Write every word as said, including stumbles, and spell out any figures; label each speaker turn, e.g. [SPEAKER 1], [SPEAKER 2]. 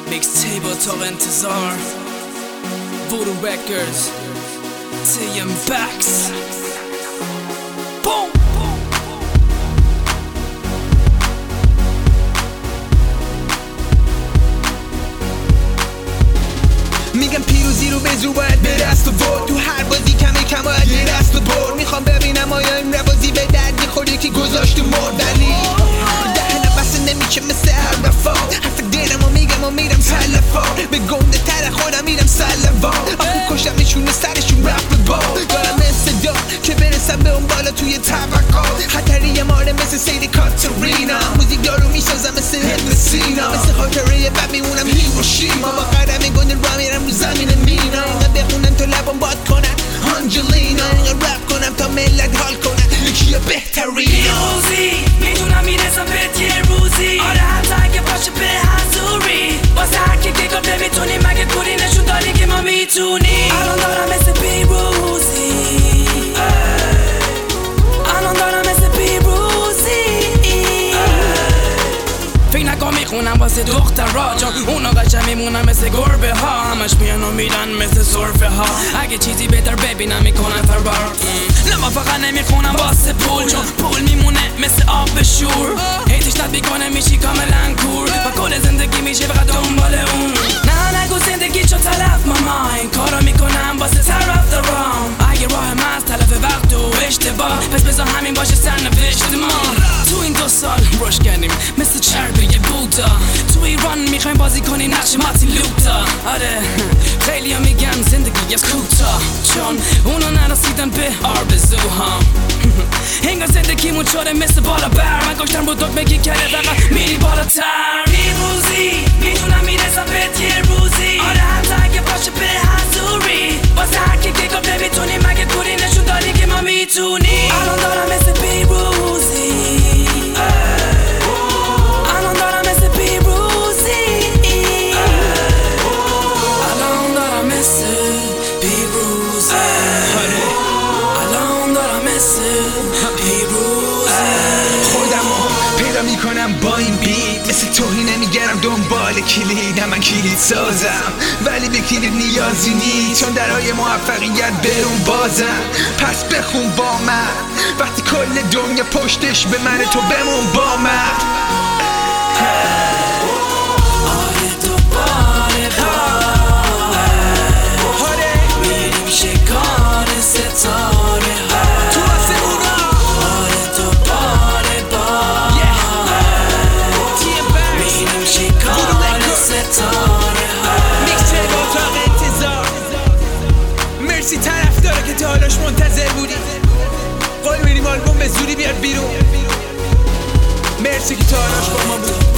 [SPEAKER 1] میکس تیب اتاق انتظار وودو رکردز تی ام بکس بوم
[SPEAKER 2] میگم پیروزی رو به زور باید به دست و برد. تو هر بازی کمی کم باید یه دست و برد. میخوام ببینم آیا این روازی به درد میخوره که گذاشت و مرد. ولی دهنم بسته نمیشه مثل هر رفا. حرف دلم و میگم و میرم تلفا. به گنده تر خودم میرم سلوان. آخه کشتمشون و سرشون رفت به بال. دارم صدا که برسم به اون بالا توی طبقات. خطریه ماره مثل سید کاترینا. موزیک دارو میسازم مثل هند سینا. مثل خاطره بد میمونم هیروشیما. با قدم گنده را میرم رو زمین مینا. اینقدر بخونم تا لبم باد کنن آنجلینا. اینقدر رپ کنم تا ملت حال کنن یکی بهترینا.
[SPEAKER 3] یه روزی میدونم میرسم بهت یه روزی. آره حتی اگه باشه به حضوری. واسه هر کی که گفت نمیتونی مگه کوری نشون داری که ما میتونی. الان دارم مثل پیروزی. الان دارم مثل پیروزی.
[SPEAKER 1] فکر نکن میخونم واسه دخترها چون اونا قشنگ میمونن مثل گربه ها. همش میان و میرن مثل سرفه ها. اگه چیزی بهتر ببینم میکنن فرار. نه من فقط نمیخونم واسه پول چون پول میمونه مثل آب شور. هیچش ند میکنه میشی کاملا کور و کل زندگی میشه فقط دنبال اون. نه نگو زندگی چو تلف ماما. این کارو میکنم واسه طرف دارم. اگه راه من از تلف وقت و اشتباه پس بذار همین باشه سرنوشت ما. تو این دو سال روش کردیم مثل چربه یه بودا. تو ایران میخوایم بازی کنی نقش ماتی لوکتا. آره خیلی ها میگن زندگی از کوتا چون اونا نرسیدن به آرزوهام. انگار زندگیمون شده مثل بالا بر. من گشتم رو دکمه که کرده فقط میری بالاتر.
[SPEAKER 3] پیروزی میدونم میرسم بهت یه روزی. آره حتی اگه باشه به حضوری. واسه هر کی که گفت نمیتونی مگه کوری نشون داری که ما میتونی. الان دارم مثل پیروزی. الان دارم مثل پیروزی.
[SPEAKER 1] الان دارم مثل پیروزی. الان دارم مثل پیروزی.
[SPEAKER 2] خودمو پیدا میکنم با این بیت. مثل توهی نمیگرم دنبال کلید. من کلید سازم ولی به کلید نیازی نیست چون درهای موفقیت برون بازم. پس بخون با من وقتی کل دنیا پشتش به من تو بمون با من.
[SPEAKER 3] آره دوباره با میریم شکار ستاره ها.
[SPEAKER 2] تو آسمونا
[SPEAKER 3] آره دوباره با میریم شکار ستاره ها.
[SPEAKER 2] میکس تیب اتاق انتظار. مرسی طرفدارا که تا حالاش منتظر بودی. قول میریم آلبوم به زودی بیاد بیرون. مرسی که تا حالاش با ما بود.